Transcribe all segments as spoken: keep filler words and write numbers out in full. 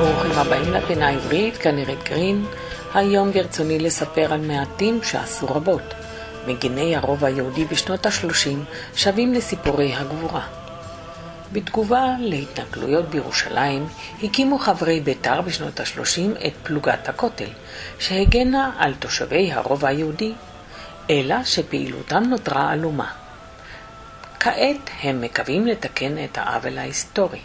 ברוכים הבאים לפינה העברית, כנראה גרין. היום ברצוני לספר על מעטים שעשו רבות. מגיני הרוב היהודי בשנות ה-שלושים שווים לסיפורי הגבורה. בתגובה להתנכלויות בירושלים, הקימו חברי בית"ר בשנות ה-שלושים את פלוגת הכותל, שהגנה על תושבי הרוב היהודי, אלא שפעילותם נותרה עלומה. כעת הם מקווים לתקן את העוול ההיסטורי.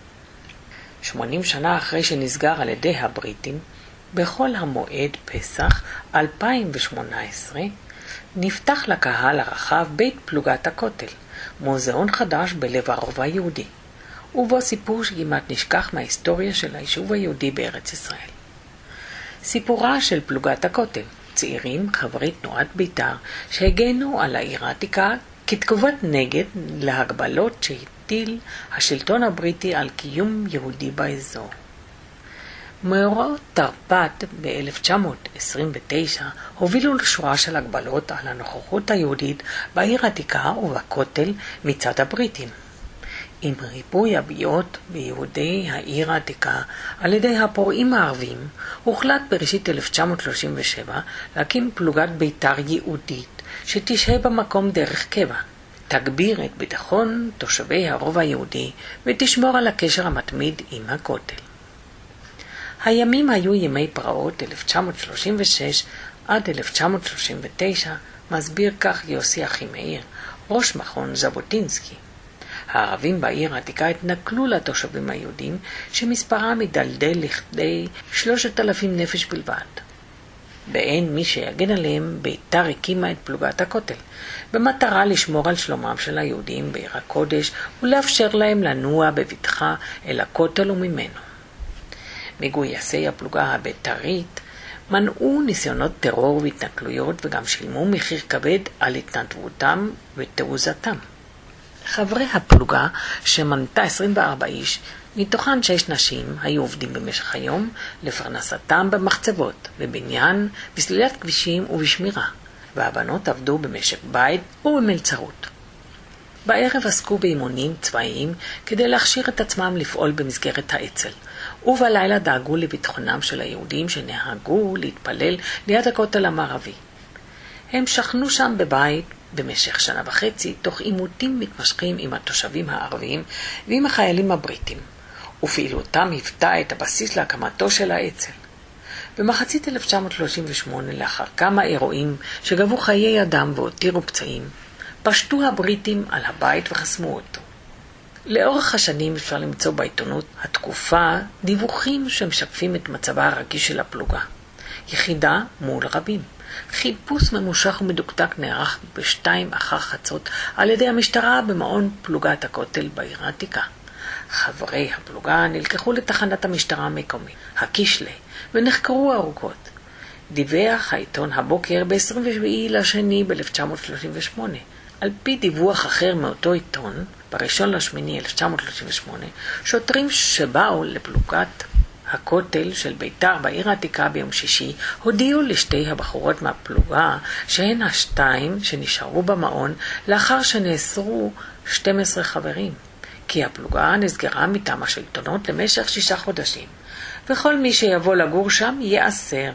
שמונים שנה אחרי שנסגר על ידי הבריטים, בכל המועד פסח אלפיים ושמונה עשרה, נפתח לקהל הרחב בית פלוגת הכותל, מוזיאון חדש בלב הרובע היהודי, ובו סיפור שכמעט נשכח מההיסטוריה של היישוב היהודי בארץ ישראל. סיפורה של פלוגת הכותל, צעירים חברי תנועת בית"ר שהגנו על העיר העתיקה כתגובת נגד להגבלות שהטיל השלטון הבריטי על קיום יהודי באזור. מאורעות תרפ"ט ב-אלף תשע מאות עשרים ותשע הובילו לשורה של הגבלות על הנוכחות היהודית בעיר העתיקה ובכותל מצד הבריטים. עם ריבוי הביעות ביהודי העיר העתיקה על ידי הפורעים הערבים, הוחלט בראשית אלף תשע מאות שלושים ושבע להקים פלוגת בית"ר ייעודית שתשהה במקום דרך קבע, תגביר את ביטחון תושבי הרוב היהודי ותשמור על הקשר המתמיד עם הכותל. הימים היו ימי פרעות אלף תשע מאות שלושים ושש עד אלף תשע מאות שלושים ותשע, מסביר כך יוסי אחימאיר, ראש מכון ז'בוטינסקי. הערבים בעיר העתיקה התנכלו לתושבים היהודים שמספרם מדלדל לכדי שלושת אלפים נפש בלבד. באין מי שיגן עליהם, בית"ר הקימה את פלוגת הכותל, במטרה לשמור על שלומם של היהודים בעיר הקודש ולאפשר להם לנוע בבטחה אל הכותל וממנו. מגויסי הפלוגה הבית"רית מנעו ניסיונות טרור והתנכלויות וגם שילמו מחיר כבד על התנדבותם ותעוזתם. חברי הפלוגה, שמנתה עשרים וארבעה איש, מתוכן שש נשים, היו עובדים במשך היום לפרנסתם במחצבות, בבניין, בסלילת כבישים ובשמירה, והבנות עבדו במשק בית ובמלצרות. בערב עסקו באימונים צבאיים כדי להכשיר את עצמם לפעול במסגרת האצ"ל, ובלילה דאגו לביטחונם של היהודים שנהגו להתפלל ליד הכותל המערבי. הם שכנו שם בבית במשך שנה וחצי, תוך עימותים מתמשכים עם התושבים הערבים ועם החיילים הבריטים, ופעילותם היוותה את הבסיס להקמתו של האצ"ל. במחצית אלף תשע מאות שלושים ושמונה, לאחר כמה אירועים שגבו חיי אדם והותירו פצעים, פשטו הבריטים על הבית וחסמו אותו. לאורך השנים אפשר למצוא בעיתונות התקופה דיווחים שמשקפים את מצבה הרגיש של הפלוגה. יחידה מול רבים. חיפוש ממושך ומדוקדק נערך בשתיים אחר חצות על ידי המשטרה במעון פלוגת הכותל בעיר העתיקה. חברי הפלוגה נלקחו לתחנת המשטרה המקומית, הקישלה, ונחקרו ארוכות. דיווח העיתון הבוקר ב-עשרים ושבעה לשני ב-אלף תשע מאות שלושים ושמונה. על פי דיווח אחר מאותו עיתון, בראשון לשמיני אלף תשע מאות שלושים ושמונה, שוטרים שבאו לפלוגת הכותל של בית"ר בעיר העתיקה ביום שישי הודיעו לשתי הבחורות מהפלוגה שהן השתיים שנשארו במעון לאחר שנאסרו שנים עשר חברים, כי הפלוגה נסגרה מטעם השלטונות למשך שישה חודשים, וכל מי שיבוא לגור שם יאסר.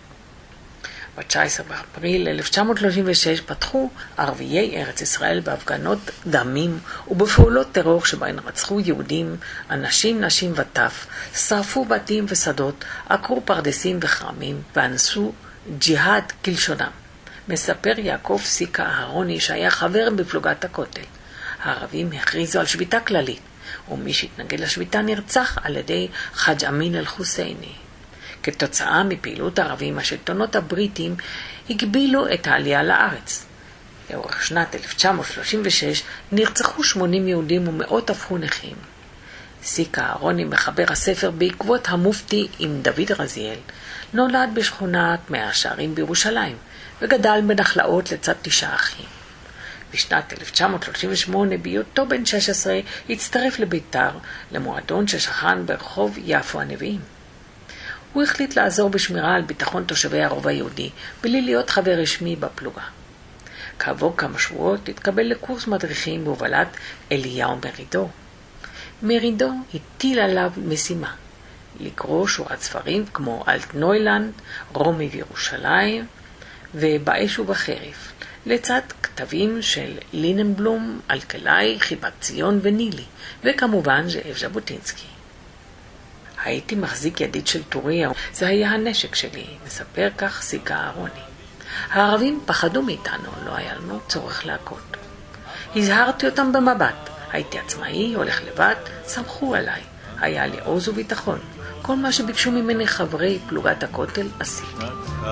ב-תשעה עשר באפריל אלף תשע מאות שלושים ושש פתחו ערביי ארץ ישראל בהפגנות דמים ובפעולות טרור שבהן רצחו יהודים, אנשים, נשים וטף, שרפו בתים ושדות, עקרו פרדסים וחרמים ואנסו ג'יהאד כלשונם. מספר יעקב סיקה אהרוני שהיה חבר בפלוגת הכותל. הערבים הכריזו על שביתה כללית, ומי שהתנגד לשביתה נרצח על ידי חאג' אמין אל-חוסייני. כתוצאה מפעילות הערבים, השלטונות הבריטים הגבילו את העלייה לארץ. לאורך שנת אלף תשע מאות שלושים ושש נרצחו שמונים יהודים ומאות הפכו נכים. סיקה אהרוני, מחבר הספר בעקבות המופתי עם דוד רזיאל, נולד בשכונת מאה שערים בירושלים וגדל בנחלאות לצד תשעה אחים. בשנת אלף תשע מאות שלושים ושמונה, בהיותו בן שש עשרה, הצטרף לבית"ר, למועדון ששכן ברחוב יפו הנביאים. הוא החליט לעזור בשמירה על ביטחון תושבי הרובע היהודי, בלי להיות חבר רשמי בפלוגה. כעבור כמה שבועות התקבל לקורס מדריכים בהובלת אליהו מרידו. מרידו הטיל עליו משימה, לקרוא שורת ספרים כמו אלטנוילנד, רומי וירושלים ובאש ובחרב, לצד כתבים של ליננבלום, אלקלעי, חיבת ציון ונילי, וכמובן זאב ז'בוטינסקי. הייתי מחזיק ידית של טוריה, זה היה הנשק שלי, מספר כך סיגה אהרוני. הערבים פחדו מאיתנו, לא היה לנו צורך להכות. הזהרתי אותם במבט, הייתי עצמאי, הולך לבד, סמכו עליי, היה לי עוז וביטחון. כל מה שביקשו ממני חברי פלוגת הכותל עשיתי.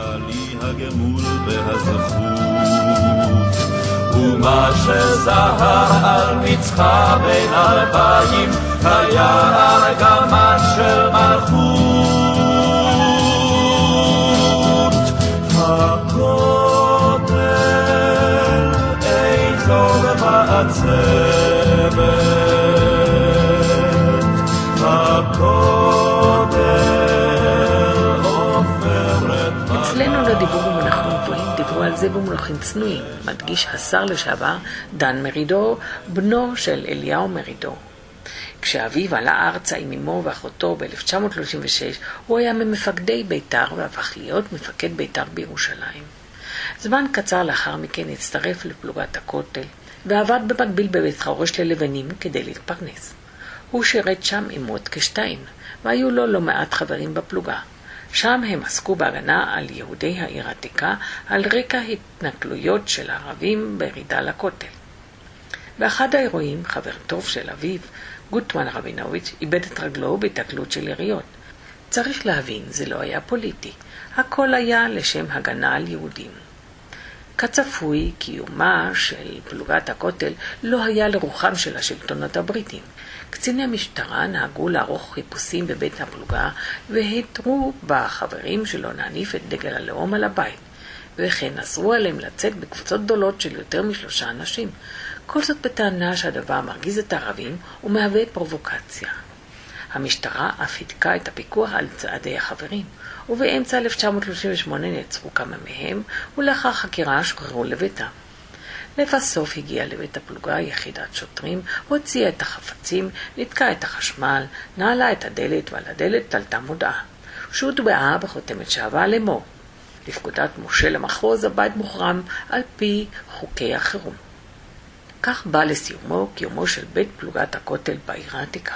ומה שזהר על מצחה בין אלפיים היה ארגמן של מלכות. הכותל איזו מעצבת, אצלנו לא דיברו במונחים גבוהים, דיברו על זה במונחים צנועים, מדגיש השר לשעבר דן מרידור, בנו של אליהו מרידור. כשאביו עלה ארצה עם אמו ואחותו ב-אלף תשע מאות שלושים ושש, הוא היה ממפקדי בית"ר והפך להיות מפקד בית"ר בירושלים. זמן קצר לאחר מכן הצטרף לפלוגת הכותל, ועבד במקביל בבית חרושת ללבנים כדי להתפרנס. הוא שירת שם עם מוטקשטיין, והיו לו לא מעט חברים בפלוגה. שם הם עסקו בהגנה על יהודי העיר העתיקה על רקע התנכלויות של הערבים בירידה לכותל. באחד האירועים, חבר טוב של אביו, גוטמן רבינוביץ', איבד את רגלו בהתקלות של יריות. צריך להבין, זה לא היה פוליטי. הכל היה לשם הגנה על יהודים. כצפוי, קיומה של פלוגת הכותל לא היה לרוחם של השלטונות הבריטים. קציני המשטרה נהגו לערוך חיפושים בבית הפלוגה והתרו בחברים שלא נעניף את דגל הלאום על הבית, וכן אסרו עליהם לצאת בקבוצות גדולות של יותר משלושה אנשים. כל זאת בטענה שהדבר מרגיז את הערבים ומהווה פרובוקציה. המשטרה אף הידקה את הפיקוח על צעדי החברים, ובאמצע אלף תשע מאות שלושים ושמונה נעצרו כמה מהם, ולאחר חקירה שוחררו לביתם. לבסוף הגיעה לבית הפלוגה יחידת שוטרים, הוציאה את החפצים, נתקעה את החשמל, נעלה את הדלת, ועל הדלת תלתה מודעה, שהוטבעה בחותמת שעבה לאמור: לפקודת משה למחוז, הבית מוחרם על פי חוקי החירום. כך בא לסיומו קיומו של בית פלוגת הכותל בעיר העתיקה.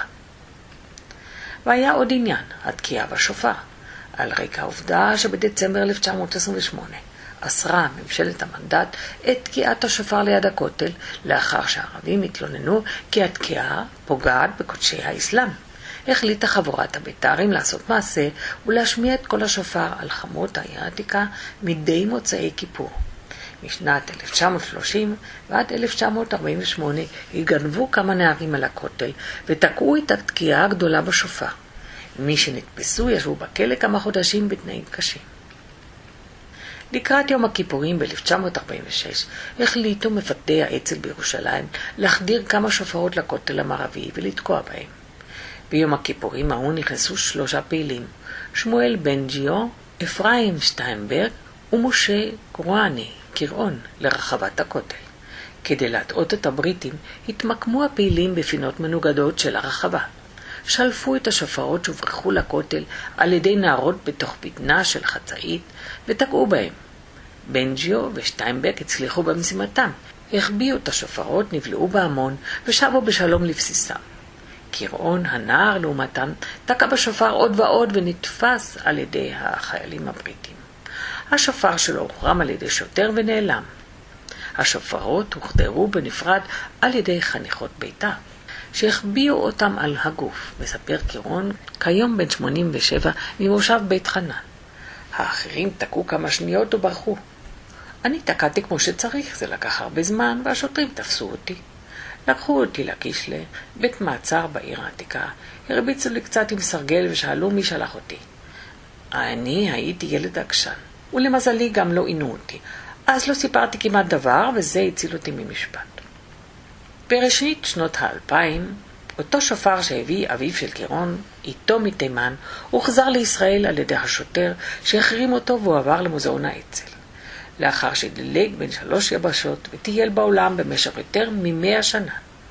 והיה עוד עניין, התקיעה בשופר, על רקע העובדה שבדצמבר אלף תשע מאות עשרים ושמונה אסרה ממשלת המנדט את תקיעת השופר ליד הכותל, לאחר שהערבים התלוננו כי התקיעה פוגעת בקודשי האסלאם. החליטה חבורת הבית"רים לעשות מעשה ולהשמיע את כל השופר על חמות העיר העתיקה מדי מוצאי כיפור. משנת אלף תשע מאות שלושים ועד אלף תשע מאות ארבעים ושמונה התגנבו כמה נערים על הכותל ותקעו את התקיעה הגדולה בשופר. מי שנתפסו ישבו בכלא כמה חודשים בתנאים קשים. לקראת יום הכיפורים ב-אלף תשע מאות ארבעים ושש החליטו מפקדי האצ"ל בירושלים להחדיר כמה שופרות לכותל המערבי ולתקוע בהם. ביום הכיפורים ההוא נכנסו שלושה פעילים, שמואל בן ג'יו, אפרים שטיינברג ומשה קרואני, קרעון, לרחבת הכותל. כדי להטעות את הבריטים התמקמו הפעילים בפינות מנוגדות של הרחבה. שלפו את השופרות שהוברחו לכותל על ידי נערות בתוך בטנה של חצאית ותקעו בהם. בנג'יו ושטיינברג הצליחו במשימתם, החביאו את השופרות, נבלעו בהמון ושבו בשלום לבסיסם. קרעון, הנער לעומתם, תקע בשופר עוד ועוד ונתפס על ידי החיילים הבריטים. השופר שלו הוחרם על ידי שוטר ונעלם. השופרות הוחדרו בנפרד על ידי חניכות ביתה, שהחביאו אותם על הגוף, מספר קרעון, כיום בן שמונים ושבע ממושב בית חנן. האחרים תקעו כמה שניות וברחו. אני תקעתי כמו שצריך, זה לקח הרבה זמן, והשוטרים תפסו אותי. לקחו אותי לקישלה, בית מעצר בעיר העתיקה, הרביצו לי קצת עם סרגל ושאלו מי שלח אותי. אני הייתי ילד עקשן, ולמזלי גם לא עינו אותי, אז לא סיפרתי כמעט דבר, וזה הציל אותי ממשפט. בראשית שנות האלפיים, אותו שופר שהביא אביו של קרעון, איתו מתימן, הוחזר לישראל על ידי השוטר שהחרים אותו והוא עבר למוזיאון האצ"ל. לאחר שדילג בין שלוש יבשות וטייל בעולם במשך יותר ממאה שנה.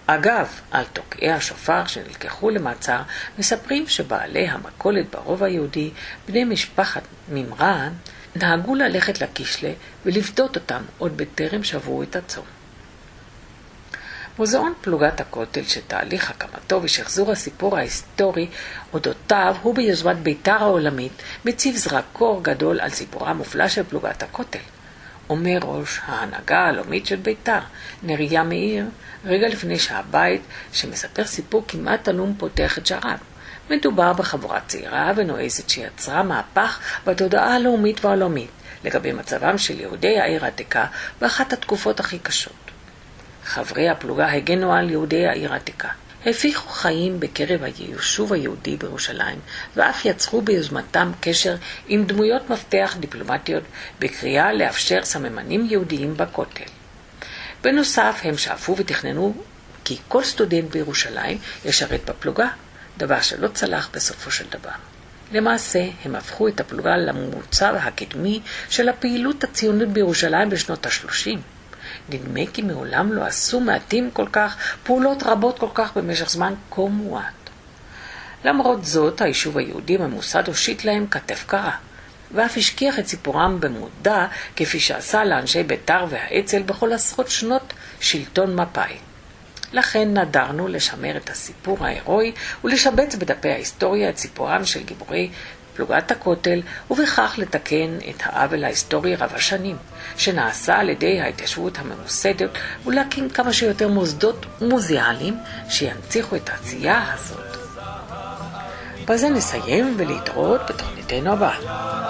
אגב, על תוקעי השופר שנלקחו למעצר, מספרים שבעלי המכולת ברוב היהודי, בני משפחת ממרן, נהגו ללכת לקישלה ולפדות אותם עוד בטרם שברו את הצום. מוזיאון פלוגת הכותל שתהליך הקמתו ושחזור הסיפור ההיסטורי אודותיו הוא ביוזמת בית"ר העולמית מציב זרקור גדול על סיפורה המופלא של פלוגת הכותל. אומר ראש ההנהגה הלאומית של בית"ר, נריה מאיר, רגע לפני שהבית שמספר סיפור כמעט עלום פותח את שעריו. מדובר בחבורה צעירה ונועזת שיצרה מהפך בתודעה הלאומית והעולמית לגבי מצבם של יהודי העיר העתיקה באחת התקופות הכי קשות. חברי הפלוגה הגנו על יהודי העיר העתיקה, הפיחו חיים בקרב היישוב היהודי בירושלים, ואף יצרו ביוזמתם קשר עם דמויות מפתח דיפלומטיות בקריאה לאפשר סממנים יהודיים בכותל. בנוסף, הם שאפו ותכננו כי כל סטודנט בירושלים ישרת בפלוגה, דבר שלא צלח בסופו של דבר. למעשה, הם הפכו את הפלוגה למוצב הקדמי של הפעילות הציונית בירושלים בשנות ה-שלושים. נדמה כי מעולם לא עשו מעטים כל כך, פעולות רבות כל כך במשך זמן כה מועט. למרות זאת, היישוב היהודי ממוסד הושיט להם כתף קרה, ואף השכיח את סיפורם במודע, כפי שעשה לאנשי בית"ר והאצ"ל בכל עשרות שנות שלטון מפא"י. לכן נדרנו לשמר את הסיפור ההירואי ולשבץ בדפי ההיסטוריה את סיפורם של גיבורי פלוגת הכותל, ובכך לתקן את העוול ההיסטורי רב השנים, שנעשה על ידי ההתיישבות הממוסדת, ולהקים כמה שיותר מוסדות מוזיאליים שינציחו את העשייה הזאת. בזה נסיים ולהתראות בתוכניתנו הבאה.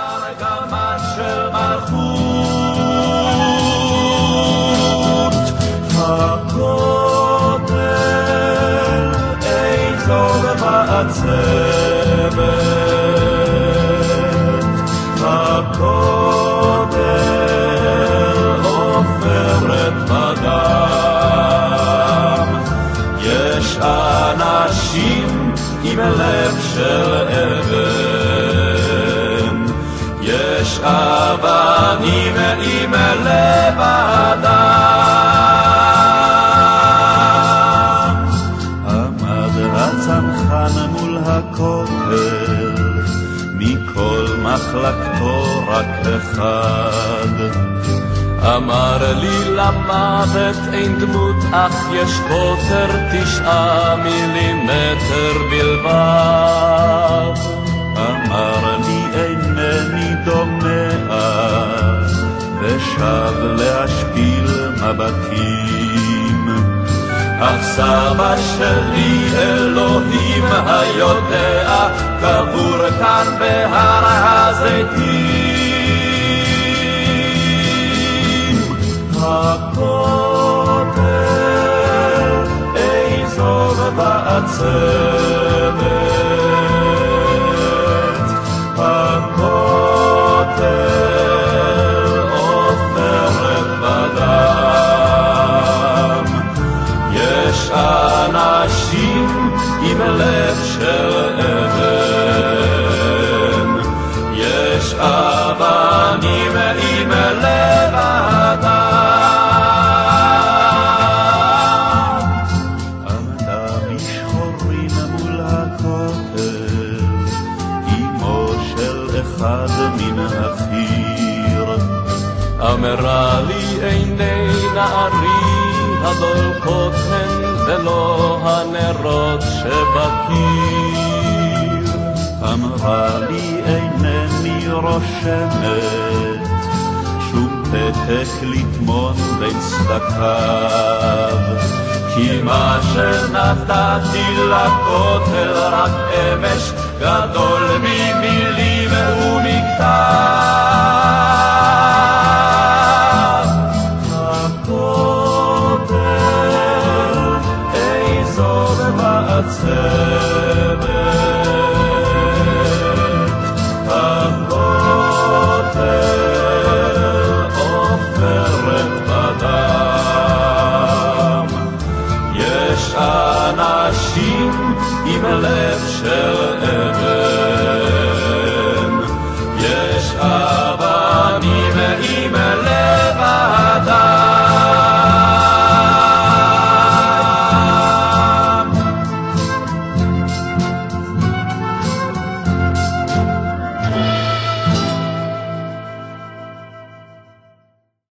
הכותל עופרת בדם, יש אנשים עם לב של אבן, יש אבנים עם לב אדם. עמד הצנחן מול הכותל, מכל מחלקתו רק אחד, אמר לי למוות אין דמות, אך יש קוטר תשעה מילימטר בלבד. אמר לי אינני דומע, ושב להשפיל מבטים, אך סבא שלי אלוהים היודע קבור כאן בהר הזיתים. הכותל איזוב בעצבת, הכותל עופרת בדם, יש אנשים עם לב של אבן, יש אבנים עם לב אדם. עמדה משחורים מול הכותל, אמו של אחד מן החיר, אמרה לי עיני נערי הדולקות הן ולא הנרות שבקיר. אמרה לי אינני רושמת שום פתק לטמון בין צדקיו, כי מה שנתתי לכותל רק אמש גדול